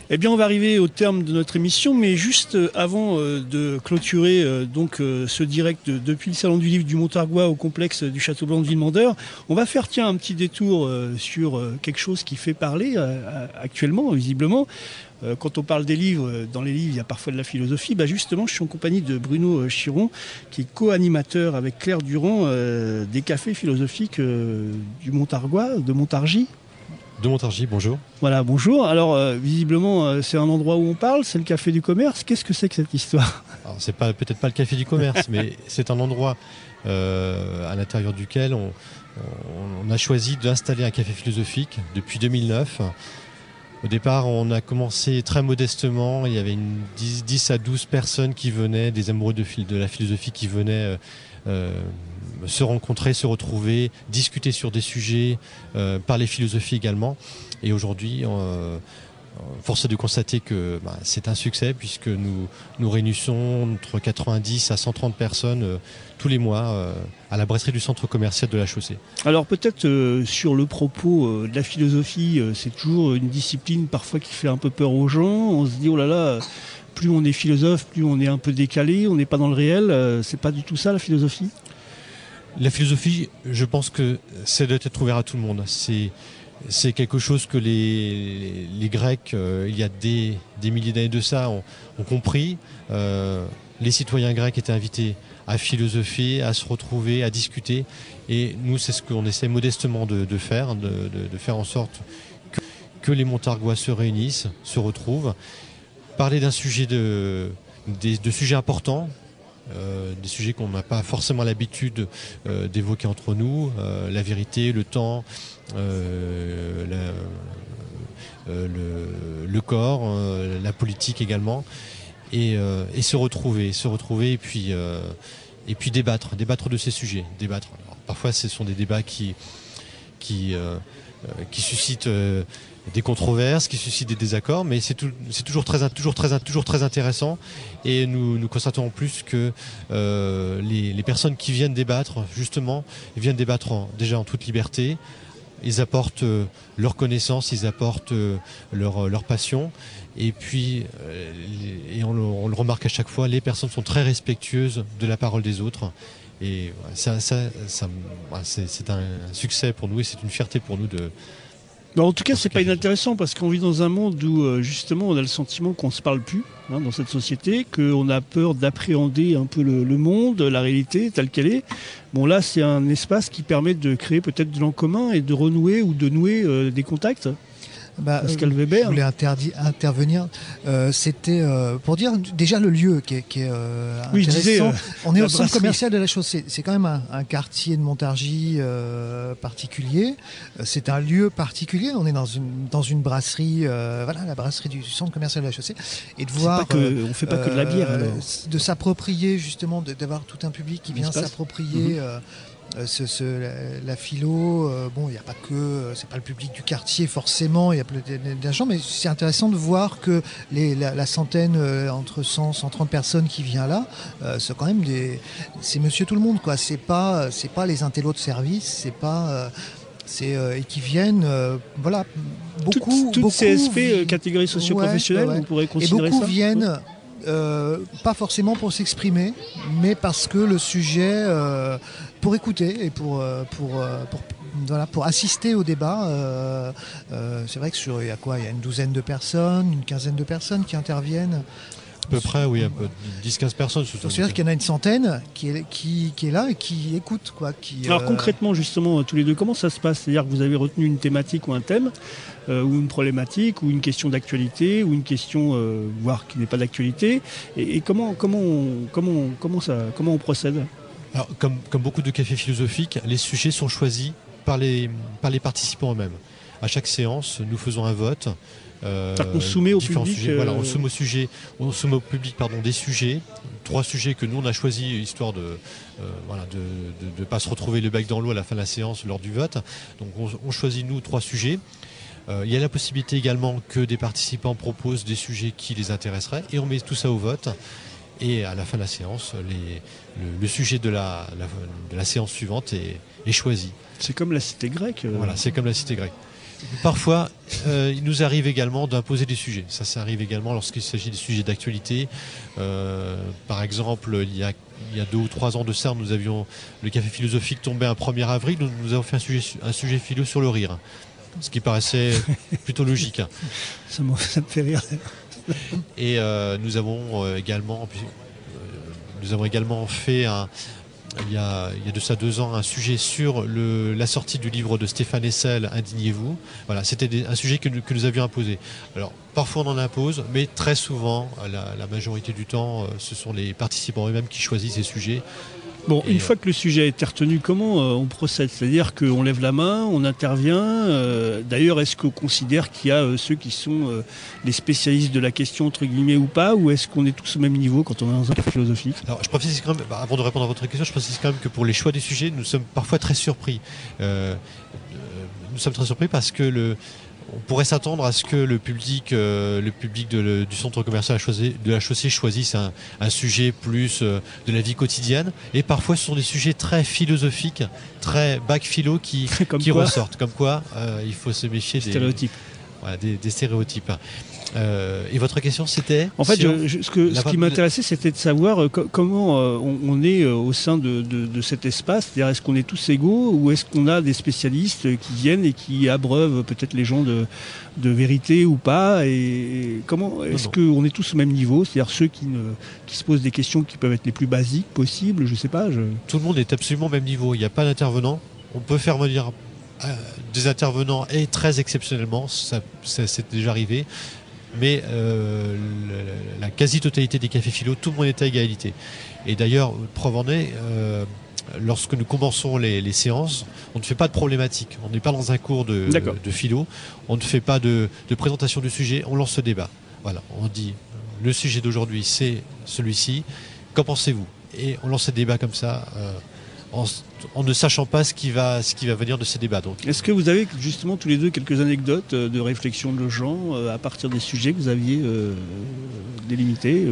Eh bien, on va arriver au terme de notre émission, mais juste avant de clôturer ce direct depuis le Salon du Livre du Montargois au complexe du Château Blanc de Villemandeur, on va faire un petit détour sur quelque chose qui fait parler actuellement, visiblement. Quand on parle des livres, dans les livres, il y a parfois de la philosophie. Justement, je suis en compagnie de Bruno Chiron, qui est co-animateur avec Claire Durand des cafés philosophiques du Montargois, de Montargis. De Montargis, bonjour. Voilà, bonjour. Alors, visiblement, c'est un endroit où on parle, c'est le café du commerce. Qu'est-ce que c'est que cette histoire ? Alors, c'est peut-être pas le café du commerce, mais c'est un endroit à l'intérieur duquel on a choisi d'installer un café philosophique depuis 2009. Au départ, on a commencé très modestement. Il y avait 10 à 12 personnes qui venaient, des amoureux de la philosophie qui venaient se rencontrer, se retrouver, discuter sur des sujets, parler philosophie également. Et aujourd'hui, force est de constater que c'est un succès puisque nous réunissons entre 90 à 130 personnes tous les mois à la brasserie du centre commercial de la Chaussée. Alors peut-être sur le propos de la philosophie, c'est toujours une discipline parfois qui fait un peu peur aux gens. On se dit, oh là là, plus on est philosophe, plus on est un peu décalé, on n'est pas dans le réel. C'est pas du tout ça la philosophie ? La philosophie, je pense que ça doit être ouvert à tout le monde. C'est quelque chose que les Grecs, il y a des milliers d'années de ça, ont compris. Les citoyens grecs étaient invités à philosopher, à se retrouver, à discuter. Et nous, c'est ce qu'on essaie modestement de faire, de faire en sorte que les Montargois se réunissent, se retrouvent, parler d'un sujet de sujets importants, des sujets qu'on n'a pas forcément l'habitude d'évoquer entre nous, la vérité, le temps, le corps, la politique également, et se retrouver et puis débattre de ces sujets. Alors, parfois, ce sont des débats qui suscitent des controverses, qui suscitent des désaccords, mais c'est toujours très intéressant. Et nous constatons en plus que les personnes qui viennent débattre, justement, viennent débattre déjà en toute liberté. Ils apportent leur connaissance, ils apportent leur passion. Et puis, on le remarque à chaque fois, les personnes sont très respectueuses de la parole des autres. Et c'est un succès pour nous et c'est une fierté pour nous de... En tout cas, c'est pas inintéressant parce qu'on vit dans un monde où justement on a le sentiment qu'on se parle plus dans cette société, qu'on a peur d'appréhender un peu le monde, la réalité telle qu'elle est. Bon, là, c'est un espace qui permet de créer peut-être de l'en commun et de renouer ou de nouer des contacts. Pascal Weber. Je voulais intervenir. C'était pour dire déjà le lieu qui est oui, intéressant. Je disais, on est au centre commercial de la Chaussée. C'est quand même un quartier de Montargis particulier. C'est un lieu particulier. On est dans une brasserie, la brasserie du centre commercial de la Chaussée. Et de voir, on fait pas que de la bière. Alors. De s'approprier justement, d'avoir tout un public qui vient s'approprier. La philo, il n'y a pas que, c'est pas le public du quartier forcément, il y a plein d'agents, mais c'est intéressant de voir que la centaine, entre 100 130 personnes qui vient là, c'est quand même c'est monsieur tout le monde, quoi. C'est pas les intellos de service, c'est pas... et qui viennent, beaucoup... Toutes CSP, catégories socio-professionnelles, on pourrait considérer ça. Et beaucoup viennent... pas forcément pour s'exprimer, mais parce que le sujet, pour écouter et pour assister au débat, c'est vrai que il y a une douzaine de personnes, une quinzaine de personnes qui interviennent. À peu près, oui, un peu 10-15 personnes. C'est-à-dire qu'il y en a une centaine qui est là et qui écoute. Alors concrètement, justement, tous les deux, comment ça se passe ? C'est-à-dire que vous avez retenu une thématique ou un thème, ou une problématique, ou une question d'actualité, ou une question, voire qui n'est pas d'actualité, et comment on procède ? Alors, comme beaucoup de cafés philosophiques, les sujets sont choisis par les participants eux-mêmes. À chaque séance, nous faisons un vote. On soumet au public. On soumet au public des sujets, 3 sujets que nous on a choisis histoire de pas se retrouver le bec dans l'eau à la fin de la séance lors du vote. Donc on choisit nous 3 sujets. Il y a la possibilité également que des participants proposent des sujets qui les intéresseraient et on met tout ça au vote. Et à la fin de la séance, le sujet de la séance suivante est choisi. C'est comme la cité grecque. Voilà, c'est comme la cité grecque. Parfois, il nous arrive également d'imposer des sujets. Ça arrive également lorsqu'il s'agit des sujets d'actualité. Par exemple, il y a 2 ou 3 ans de ça, nous avions le café philosophique tombé un 1er avril. Nous avons fait un sujet philo sur le rire, ce qui paraissait plutôt logique. Ça me fait rire. Et nous avons également fait il y a de ça 2 ans un sujet sur la sortie du livre de Stéphane Hessel, Indignez-vous. Voilà, c'était un sujet que nous avions imposé. Alors parfois on en impose, mais très souvent, la majorité du temps, ce sont les participants eux-mêmes qui choisissent ces sujets. Bon, une fois que le sujet a été retenu, comment on procède? C'est-à-dire qu'on lève la main, on intervient. D'ailleurs, est-ce qu'on considère qu'il y a ceux qui sont les spécialistes de la question, entre guillemets, ou pas? Ou est-ce qu'on est tous au même niveau quand on est dans un café philosophique? Alors, je précise quand même, avant de répondre à votre question, je précise quand même que pour les choix des sujets, nous sommes parfois très surpris. Nous sommes très surpris parce que on pourrait s'attendre à ce que le public du centre commercial de la Chaussée choisisse un sujet plus de la vie quotidienne. Et parfois, ce sont des sujets très philosophiques, très bac philo qui ressortent. Comme quoi, il faut se méfier des stéréotypes. Voilà, des stéréotypes. Et votre question, c'était? En fait, ce qui m'intéressait, c'était de savoir comment on est au sein de cet espace. C'est-à-dire, est-ce qu'on est tous égaux ou est-ce qu'on a des spécialistes qui viennent et qui abreuvent peut-être les gens de vérité ou pas? Et comment est-ce qu'on est tous au même niveau? C'est-à-dire ceux qui se posent des questions qui peuvent être les plus basiques possibles, je sais pas. Tout le monde est absolument au même niveau. Il n'y a pas d'intervenant. On peut faire venir des intervenants et très exceptionnellement, ça c'est déjà arrivé. Mais la quasi-totalité des cafés philo, tout le monde est à égalité. Et d'ailleurs, preuve en est, lorsque nous commençons les séances, on ne fait pas de problématique. On n'est pas dans un cours de philo. On ne fait pas de présentation du sujet. On lance ce débat. Voilà, on dit le sujet d'aujourd'hui, c'est celui-ci. Qu'en pensez-vous? Et on lance ce débat comme ça. En ne sachant pas ce qui va venir de ces débats. Donc. Est-ce que vous avez justement tous les deux quelques anecdotes de réflexion de gens à partir des sujets que vous aviez délimités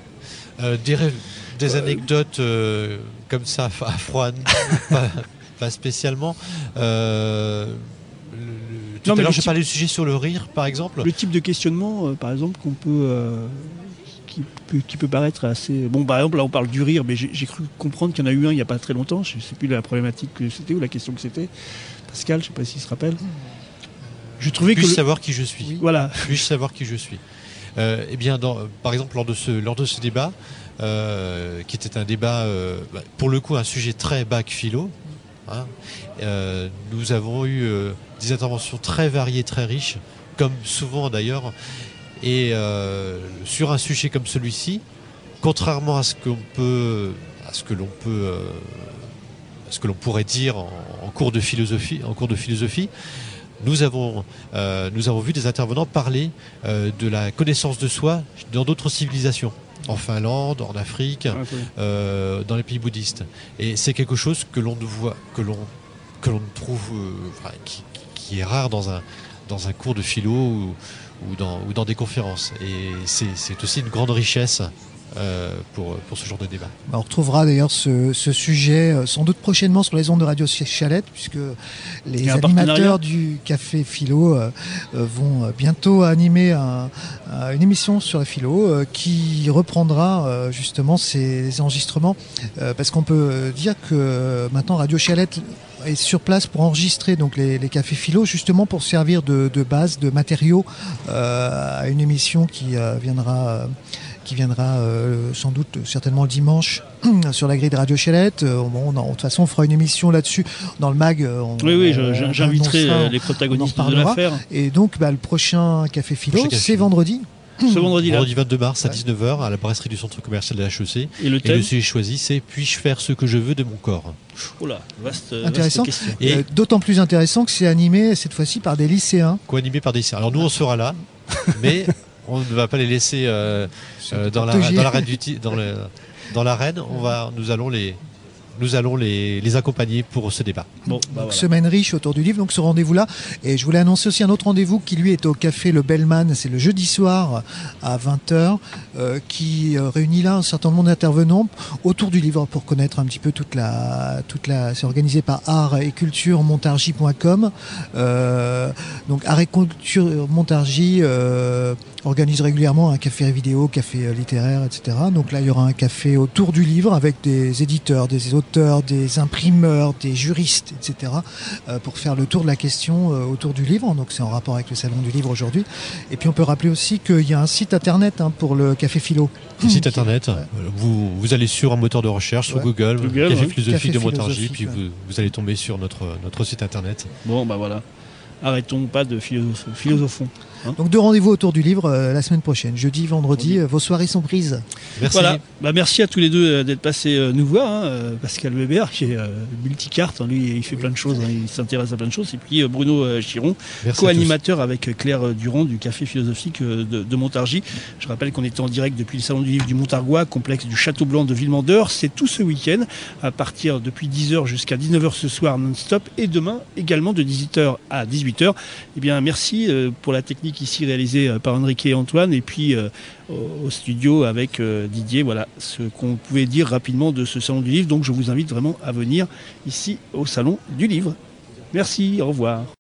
Des anecdotes comme ça, à froid, pas spécialement. Tout à l'heure, je parlais du sujet sur le rire, par exemple. Le type de questionnement, par exemple, qu'on peut... Qui peut paraître assez... Bon, par exemple, là, on parle du rire, mais j'ai cru comprendre qu'il y en a eu un il n'y a pas très longtemps. Je ne sais plus la problématique que c'était ou la question que c'était. Pascal, je ne sais pas s'il se rappelle. Je trouvais Puis-je savoir qui je suis? Oui. Voilà. Puis-je savoir qui je suis? Eh bien, par exemple, lors de ce débat, qui était un débat, pour le coup, un sujet très bac philo, hein, nous avons eu des interventions très variées, très riches, comme souvent d'ailleurs. Et sur un sujet comme celui-ci, contrairement à ce que l'on pourrait dire en cours de philosophie, nous avons vu des intervenants parler de la connaissance de soi dans d'autres civilisations, en Finlande, en Afrique, dans les pays bouddhistes. Et c'est quelque chose que l'on trouve, qui est rare dans un cours de philo ou dans des conférences. Et c'est aussi une grande richesse pour ce genre de débat. On retrouvera d'ailleurs ce sujet sans doute prochainement sur les ondes de Radio Chalette, puisque les animateurs du Café Philo vont bientôt animer une émission sur la philo qui reprendra justement ces enregistrements, parce qu'on peut dire que maintenant Radio Chalette est sur place pour enregistrer donc les cafés philo, justement pour servir de base, de matériau à une émission qui viendra sans doute certainement dimanche sur la grille de Radio Chalette. De toute façon, on fera une émission là-dessus dans le mag. J'inviterai les protagonistes de l'affaire. Et donc, le prochain Café Philo, c'est vendredi. Ce vendredi-là. Vendredi 22 mars à 19h à la brasserie du centre commercial de la Chaussée. Et le sujet choisi, c'est puis-je faire ce que je veux de mon corps? Oh là, vaste question. Et d'autant plus intéressant que c'est animé cette fois-ci par des lycéens. Co-animé par des lycéens. Alors nous, on sera là, mais on ne va pas les laisser dans l'arène. Nous allons nous allons les accompagner pour ce débat. Bon, voilà. Semaine riche autour du livre, donc ce rendez-vous-là. Et je voulais annoncer aussi un autre rendez-vous qui lui est au Café Le Bellman, c'est le jeudi soir à 20h, qui réunit là un certain nombre d'intervenants autour du livre pour connaître un petit peu c'est organisé par art et culture montargis.com. Donc art et culture Montargis organise régulièrement un café vidéo, café littéraire, etc. Donc là, il y aura un café autour du livre avec des éditeurs, des auteurs, des imprimeurs, des juristes, etc. Pour faire le tour de la question autour du livre. Donc c'est en rapport avec le Salon du Livre aujourd'hui. Et puis on peut rappeler aussi qu'il y a un site internet pour le Café Philo. Un site internet, vous allez sur un moteur de recherche, sur Google, Café Philosophie de Montargis, puis vous allez tomber sur notre site internet. Bon, bah voilà. Arrêtons pas de philosophons. Donc 2 rendez-vous autour du livre la semaine prochaine, jeudi, vendredi. Vos soirées sont prises. Merci. Voilà. Merci à tous les deux d'être passés nous voir. Pascal Weber qui est multicarte, lui il fait plein de choses, il s'intéresse à plein de choses. Et puis Bruno Chiron, co-animateur avec Claire Durand du Café Philosophique de Montargis. Je rappelle qu'on était en direct depuis le Salon du Livre du Montargois, complexe du Château Blanc de Villemandeur. C'est tout ce week-end, à partir depuis 10h jusqu'à 19h ce soir non-stop. Et demain également de 18h à 18h. Eh bien merci pour la technique ici réalisé par Enrique et Antoine, et puis au studio avec Didier. Voilà ce qu'on pouvait dire rapidement de ce Salon du Livre. Donc je vous invite vraiment à venir ici au Salon du Livre. Merci, au revoir.